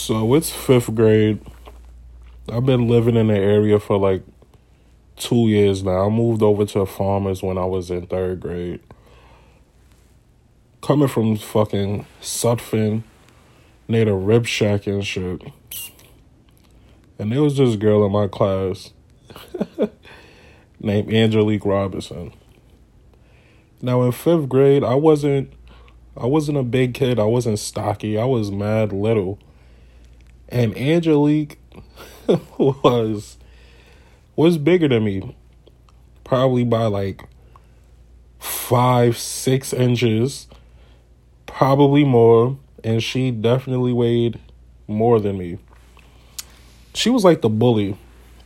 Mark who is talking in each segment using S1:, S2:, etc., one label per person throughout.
S1: So it's fifth grade. I've been living in the area for like 2 years now. I moved over to Farmers when I was in third grade. Coming from fucking Sutphin, near the Rib Shack and shit. And there was this girl in my class named Angelique Robinson. Now in fifth grade, I wasn't a big kid. I wasn't stocky. I was mad little. And Angelique was bigger than me. Probably by like 5-6 inches. Probably more. And she definitely weighed more than me. She was like the bully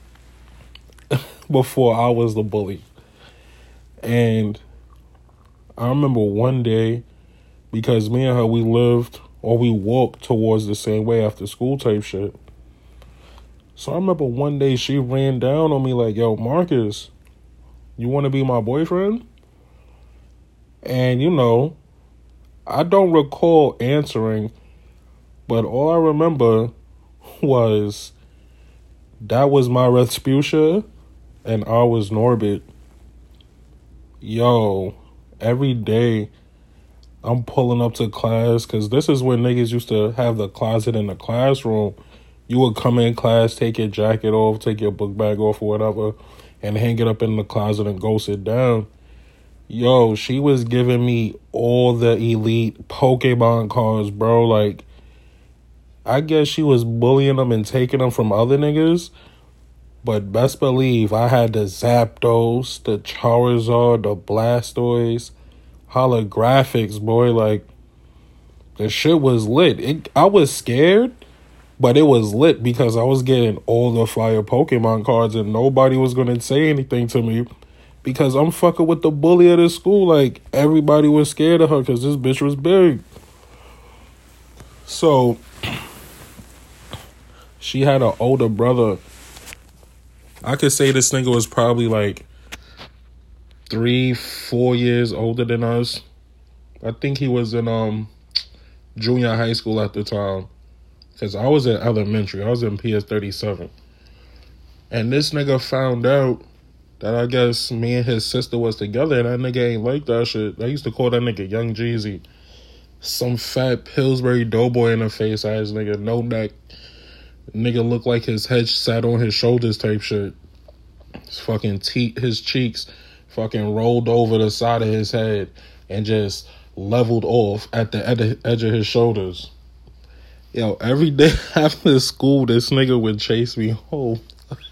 S1: before I was the bully. And I remember one day, because me and her, we walked towards the same way after school type shit. So I remember one day she ran down on me like, yo, Marcus, you want to be my boyfriend? And, I don't recall answering, but all I remember was that was my Respucia and I was Norbit. Yo, every day I'm pulling up to class, because this is when niggas used to have the closet in the classroom. You would come in class, take your jacket off, take your book bag off or whatever, and hang it up in the closet and go sit down. Yo, she was giving me all the elite Pokemon cards, bro. Like, I guess she was bullying them and taking them from other niggas. But best believe I had the Zapdos, the Charizard, the Blastoise, holographics, boy. Like, the shit was lit. I was scared, but it was lit because I was getting all the fire Pokemon cards and nobody was going to say anything to me because I'm fucking with the bully of the school. Like, everybody was scared of her because this bitch was big. So, she had an older brother. I could say this nigga was probably like 3-4 years older than us. I think he was in junior high school at the time. Because I was in elementary. I was in PS37. And this nigga found out that I guess me and his sister was together. And that nigga ain't like that shit. I used to call that nigga Young Jeezy. Some fat Pillsbury doughboy in the face ass nigga. No neck. Nigga looked like his head sat on his shoulders type shit. His fucking his cheeks fucking rolled over the side of his head and just leveled off at the edge of his shoulders. Yo, every day after school, this nigga would chase me home.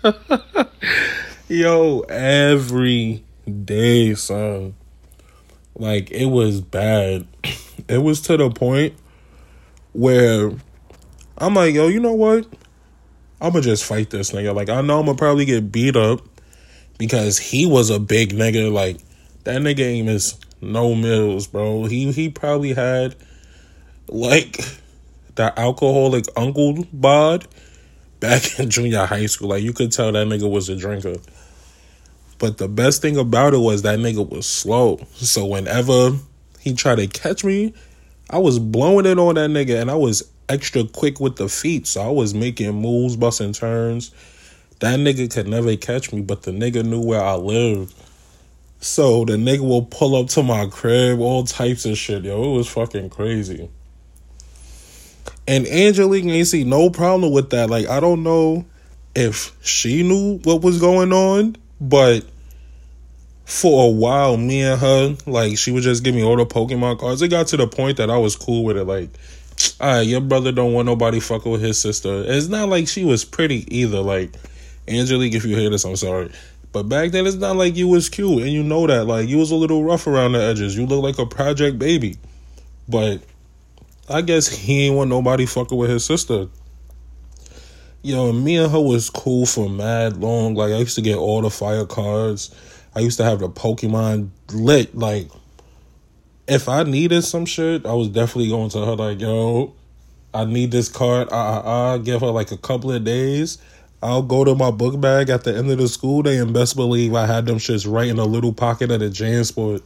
S1: Yo, every day, son. Like, it was bad. It was to the point where I'm like, yo, you know what? I'm going to just fight this nigga. Like, I know I'm going to probably get beat up because he was a big nigga. Like, that nigga ain't miss no meals, bro. He probably had, like, the alcoholic uncle bod back in junior high school. Like, you could tell that nigga was a drinker. But the best thing about it was that nigga was slow. So whenever he tried to catch me, I was blowing it on that nigga, and I was extra quick with the feet, so I was making moves, busting turns. That nigga could never catch me, but the nigga knew where I lived. So the nigga will pull up to my crib, all types of shit, yo. It was fucking crazy. And Angelique ain't see no problem with that. Like, I don't know if she knew what was going on, but for a while, me and her, like, she would just give me all the Pokemon cards. It got to the point that I was cool with it. Like, alright, your brother don't want nobody fucking with his sister. It's not like she was pretty either. Like, Angelique, if you hear this, I'm sorry. But back then, it's not like you was cute. And you know that. Like, you was a little rough around the edges. You look like a project baby. But I guess he ain't want nobody fucking with his sister. Yo, me and her was cool for mad long. Like, I used to get all the fire cards. I used to have the Pokemon lit. Like, if I needed some shit, I was definitely going to her like, yo, I need this card. Give her like a couple of days. I'll go to my book bag at the end of the school day, and best believe I had them shits right in a little pocket of the JanSport.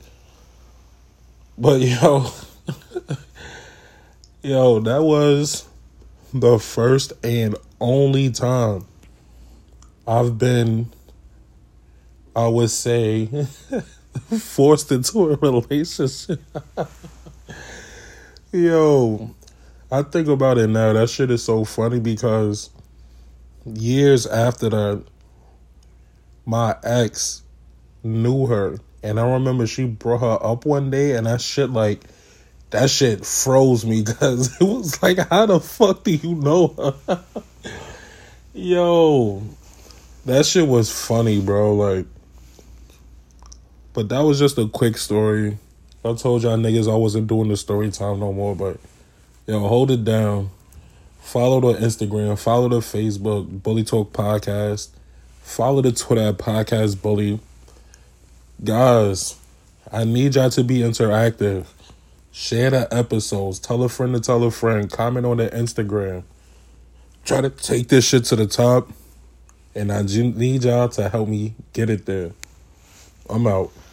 S1: But yo, yo, that was the first and only time I've been, I would say, forced into a relationship. Yo, I think about it now. That shit is so funny because years after that, my ex knew her. And I remember she brought her up one day, and that shit froze me because it was like, how the fuck do you know her? Yo, that shit was funny, bro. Like, but that was just a quick story. I told y'all niggas I wasn't doing the story time no more, but yo, hold it down. Follow the Instagram, follow the Facebook, Bully Talk Podcast. Follow the Twitter at Podcast Bully. Guys, I need y'all to be interactive. Share the episodes. Tell a friend to tell a friend. Comment on the Instagram. Try to take this shit to the top. And I need y'all to help me get it there. I'm out.